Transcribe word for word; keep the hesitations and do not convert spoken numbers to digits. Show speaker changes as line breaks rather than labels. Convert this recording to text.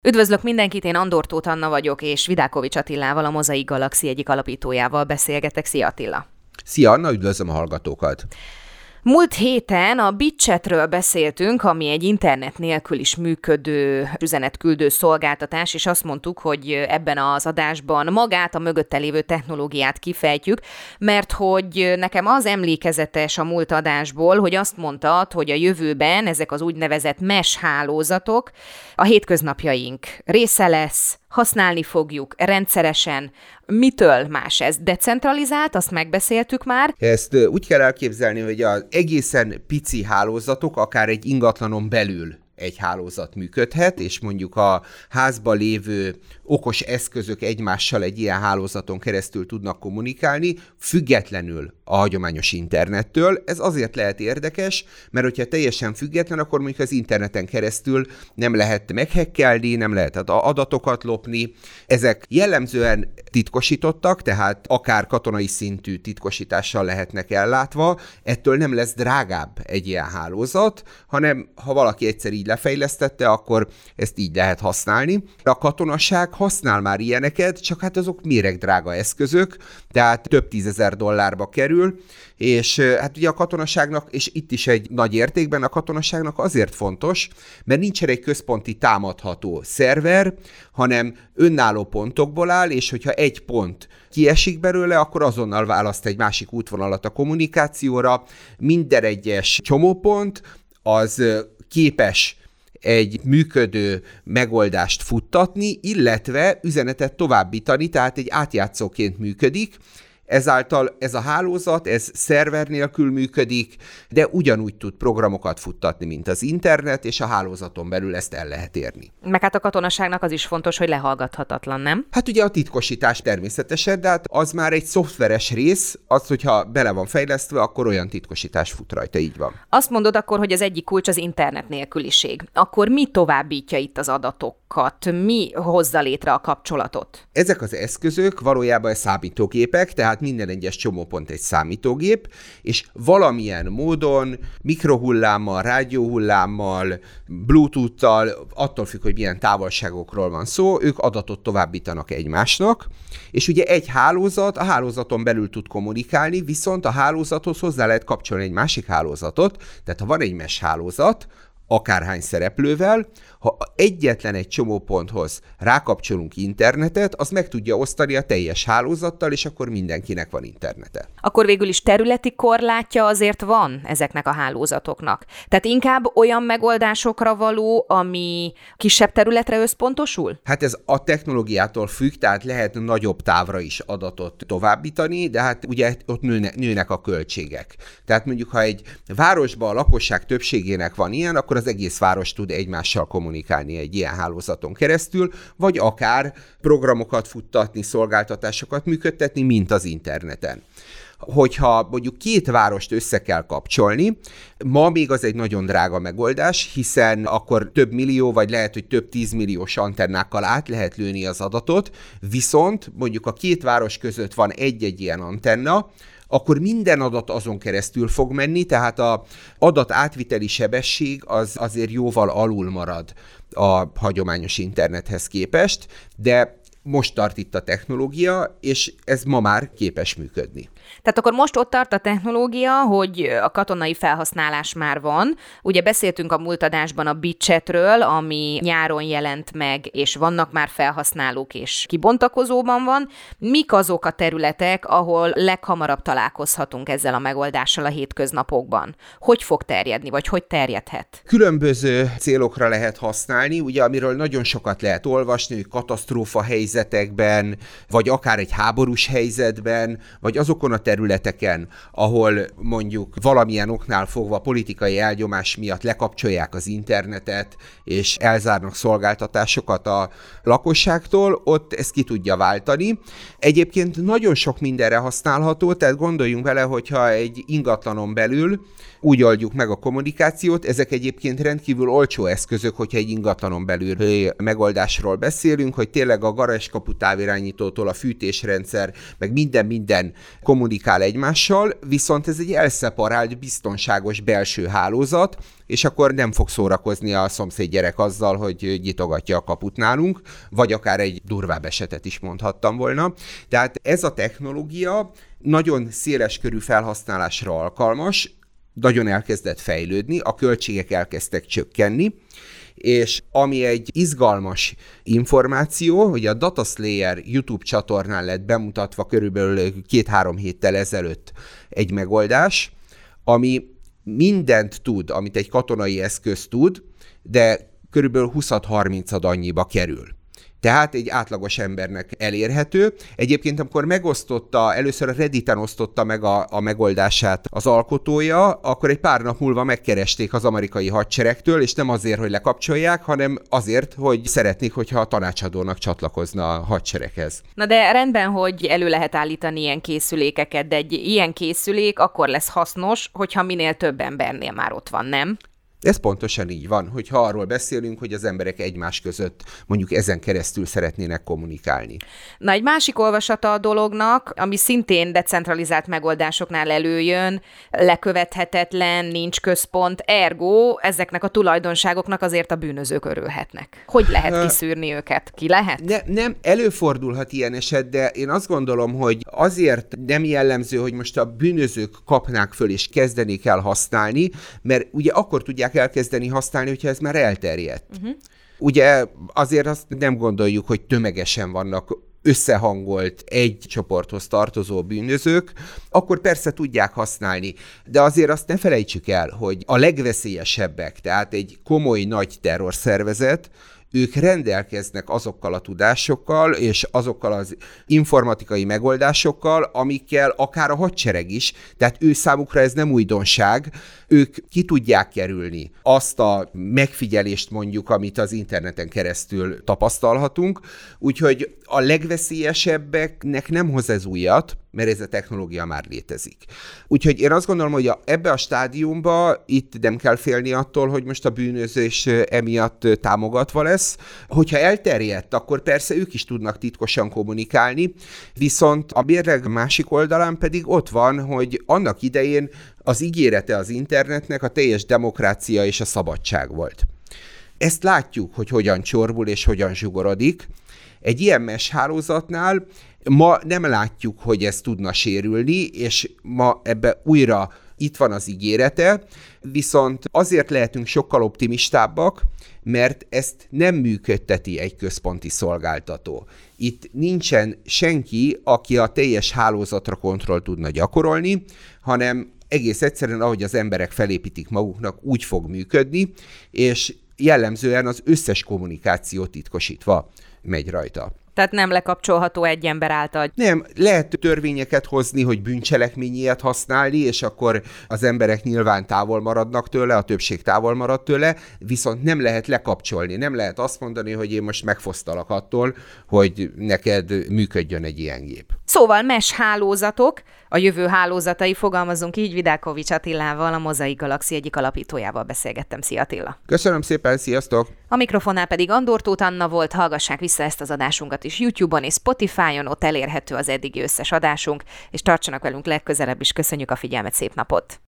Üdvözlök mindenkit, én Andor Tóth Anna vagyok, és Vidákovics Attilával, a Mozaik Galaxy egyik alapítójával beszélgetek. Szia Attila!
Szia Anna, üdvözlöm a hallgatókat!
Múlt héten a BitChatről beszéltünk, ami egy internet nélkül is működő üzenetküldő szolgáltatás, és azt mondtuk, hogy ebben az adásban magát, a mögötte lévő technológiát kifejtjük, mert hogy nekem az emlékezetes a múlt adásból, hogy azt mondtad, hogy a jövőben ezek az úgynevezett mesh hálózatok a hétköznapjaink része lesz, használni fogjuk rendszeresen. Mitől más ez? Decentralizált, azt megbeszéltük már.
Ezt úgy kell elképzelni, hogy az egészen pici hálózatok, akár egy ingatlanon belül egy hálózat működhet, és mondjuk a házban lévő okos eszközök egymással egy ilyen hálózaton keresztül tudnak kommunikálni, függetlenül a hagyományos internettől. Ez azért lehet érdekes, mert hogyha teljesen független, akkor mondjuk az interneten keresztül nem lehet meghekkelni, nem lehet adatokat lopni. Ezek jellemzően titkosítottak, tehát akár katonai szintű titkosítással lehetnek ellátva, ettől nem lesz drágább egy ilyen hálózat, hanem ha valaki egyszer így lefejlesztette, akkor ezt így lehet használni. A katonaság használ már ilyeneket, csak hát azok méregdrága eszközök, tehát több tízezer dollárba kerül, és hát ugye a katonaságnak, és itt is egy nagy értékben a katonaságnak azért fontos, mert nincsen egy központi támadható szerver, hanem önálló pontokból áll, és hogyha egy pont kiesik belőle, akkor azonnal választ egy másik útvonalat a kommunikációra. Minden egyes csomópont az képes egy működő megoldást futtatni, illetve üzenetet továbbítani, tehát egy átjátszóként működik. Ezáltal ez a hálózat, ez szerver nélkül működik, de ugyanúgy tud programokat futtatni, mint az internet, és a hálózaton belül ezt el lehet érni.
Meg hát a katonaságnak az is fontos, hogy lehallgathatatlan, nem?
Hát ugye a titkosítás természetesen, de hát az már egy szoftveres rész, az, hogyha bele van fejlesztve, akkor olyan titkosítás fut rajta, így van.
Azt mondod akkor, hogy az egyik kulcs az internet nélküliség. Akkor mi továbbítja itt az adatokat? Mi hozza létre a kapcsolatot?
Ezek az eszközök valójában számítógépek, tehát minden egyes csomópont egy számítógép, és valamilyen módon mikrohullámmal, rádióhullámmal, bluetooth-tal, attól függ, hogy milyen távolságokról van szó, ők adatot továbbítanak egymásnak, és ugye egy hálózat a hálózaton belül tud kommunikálni, viszont a hálózathoz hozzá lehet kapcsolni egy másik hálózatot, tehát ha van egy mesh hálózat, akárhány szereplővel, ha egyetlen egy csomóponthoz rákapcsolunk internetet, az meg tudja osztani a teljes hálózattal, és akkor mindenkinek van internete.
Akkor végül is területi korlátja azért van ezeknek a hálózatoknak. Tehát inkább olyan megoldásokra való, ami kisebb területre összpontosul?
Hát ez a technológiától függ, tehát lehet nagyobb távra is adatot továbbítani, de hát ugye ott nőnek, nőnek a költségek. Tehát mondjuk, ha egy városban a lakosság többségének van ilyen, akkor az egész város tud egymással kommunikálni egy ilyen hálózaton keresztül, vagy akár programokat futtatni, szolgáltatásokat működtetni, mint az interneten. Hogyha mondjuk két várost össze kell kapcsolni, ma még az egy nagyon drága megoldás, hiszen akkor több millió, vagy lehet, hogy több tízmilliós antennákkal át lehet lőni az adatot, viszont mondjuk a két város között van egy-egy ilyen antenna, akkor minden adat azon keresztül fog menni, tehát az adat átviteli sebesség az azért jóval alul marad a hagyományos internethez képest, de most tart itt a technológia, és ez ma már képes működni.
Tehát akkor most ott tart a technológia, hogy a katonai felhasználás már van. Ugye beszéltünk a múlt adásban a BitChatről, ami nyáron jelent meg, és vannak már felhasználók, és kibontakozóban van. Mik azok a területek, ahol leghamarabb találkozhatunk ezzel a megoldással a hétköznapokban? Hogy fog terjedni, vagy hogy terjedhet?
Különböző célokra lehet használni, ugye amiről nagyon sokat lehet olvasni, hogy katasztrófa helyzetekben, vagy akár egy háborús helyzetben, vagy azokon a területeken, ahol mondjuk valamilyen oknál fogva politikai elnyomás miatt lekapcsolják az internetet, és elzárnak szolgáltatásokat a lakosságtól, ott ezt ki tudja váltani. Egyébként nagyon sok mindenre használható, tehát gondoljunk vele, hogyha egy ingatlanon belül úgy oldjuk meg a kommunikációt, ezek egyébként rendkívül olcsó eszközök, hogyha egy ingatlanon belül megoldásról beszélünk, hogy tényleg a garázs bekapu távirányítótól a fűtésrendszer, meg minden-minden kommunikál egymással, viszont ez egy elszeparált, biztonságos belső hálózat, és akkor nem fog szórakozni a szomszéd gyerek azzal, hogy nyitogatja a kaput nálunk, vagy akár egy durvább esetet is mondhattam volna. Tehát ez a technológia nagyon széleskörű felhasználásra alkalmas, nagyon elkezdett fejlődni, a költségek elkezdtek csökkenni, és ami egy izgalmas információ, hogy a DataSlayer YouTube csatornán lett bemutatva körülbelül két-három héttel ezelőtt egy megoldás, ami mindent tud, amit egy katonai eszköz tud, de körülbelül húsz-harmincad annyiba kerül. Tehát egy átlagos embernek elérhető. Egyébként, amikor megosztotta, először a Redditen osztotta meg a, a megoldását az alkotója, akkor egy pár nap múlva megkeresték az amerikai hadseregtől, és nem azért, hogy lekapcsolják, hanem azért, hogy szeretnék, hogyha a tanácsadónak csatlakozna a hadsereghez.
Na de rendben, hogy elő lehet állítani ilyen készülékeket, de egy ilyen készülék akkor lesz hasznos, hogyha minél több embernél már ott van, nem?
Ez pontosan így van, hogyha arról beszélünk, hogy az emberek egymás között mondjuk ezen keresztül szeretnének kommunikálni.
Na, egy másik olvasata a dolognak, ami szintén decentralizált megoldásoknál előjön, lekövethetetlen, nincs központ, ergo ezeknek a tulajdonságoknak azért a bűnözők örülhetnek. Hogy lehet kiszűrni őket? Ki lehet?
Ne, nem, előfordulhat ilyen eset, de én azt gondolom, hogy azért nem jellemző, hogy most a bűnözők kapnák föl és kezdenék el használni, mert ugye akkor tudják elkezdeni használni, hogyha ez már elterjedt. Uh-huh. Ugye azért azt nem gondoljuk, hogy tömegesen vannak összehangolt egy csoporthoz tartozó bűnözők, akkor persze tudják használni. De azért azt ne felejtsük el, hogy a legveszélyesebbek, tehát egy komoly nagy terrorszervezet, ők rendelkeznek azokkal a tudásokkal és azokkal az informatikai megoldásokkal, amikkel akár a hadsereg is, tehát ő számukra ez nem újdonság, ők ki tudják kerülni azt a megfigyelést mondjuk, amit az interneten keresztül tapasztalhatunk, úgyhogy a legveszélyesebbeknek nem hoz ez újat, mert ez a technológia már létezik. Úgyhogy én azt gondolom, hogy a, ebbe a stádiumba itt nem kell félni attól, hogy most a bűnözés emiatt támogatva lesz. Hogyha elterjedt, akkor persze ők is tudnak titkosan kommunikálni, viszont a mérleg másik oldalán pedig ott van, hogy annak idején az ígérete az internetnek a teljes demokrácia és a szabadság volt. Ezt látjuk, hogy hogyan csorbul és hogyan zsugorodik. Egy ilyen mesh hálózatnál ma nem látjuk, hogy ez tudna sérülni, és ma ebbe újra itt van az ígérete, viszont azért lehetünk sokkal optimistábbak, mert ezt nem működteti egy központi szolgáltató. Itt nincsen senki, aki a teljes hálózatra kontroll tudna gyakorolni, hanem egész egyszerűen, ahogy az emberek felépítik maguknak, úgy fog működni, és jellemzően az összes kommunikáció titkosítva megy rajta.
Tehát nem lekapcsolható egy ember által.
Nem, lehet törvényeket hozni, hogy bűncselekmény ilyet használni, és akkor az emberek nyilván távol maradnak tőle, a többség távol marad tőle, viszont nem lehet lekapcsolni, nem lehet azt mondani, hogy én most megfosztalak attól, hogy neked működjön egy ilyen gép.
Szóval mesh hálózatok, a jövő hálózatai, fogalmazunk így, Vidákovics Attilával, a Mozaik Galaxy egyik alapítójával beszélgettem. Szia Attila!
Köszönöm szépen, sziasztok!
A mikrofonnál pedig Andor Tóth Anna volt, hallgassák vissza ezt az adásunkat is YouTube-on és Spotify-on, ott elérhető az eddigi összes adásunk, és tartsanak velünk legközelebb is, köszönjük a figyelmet, szép napot!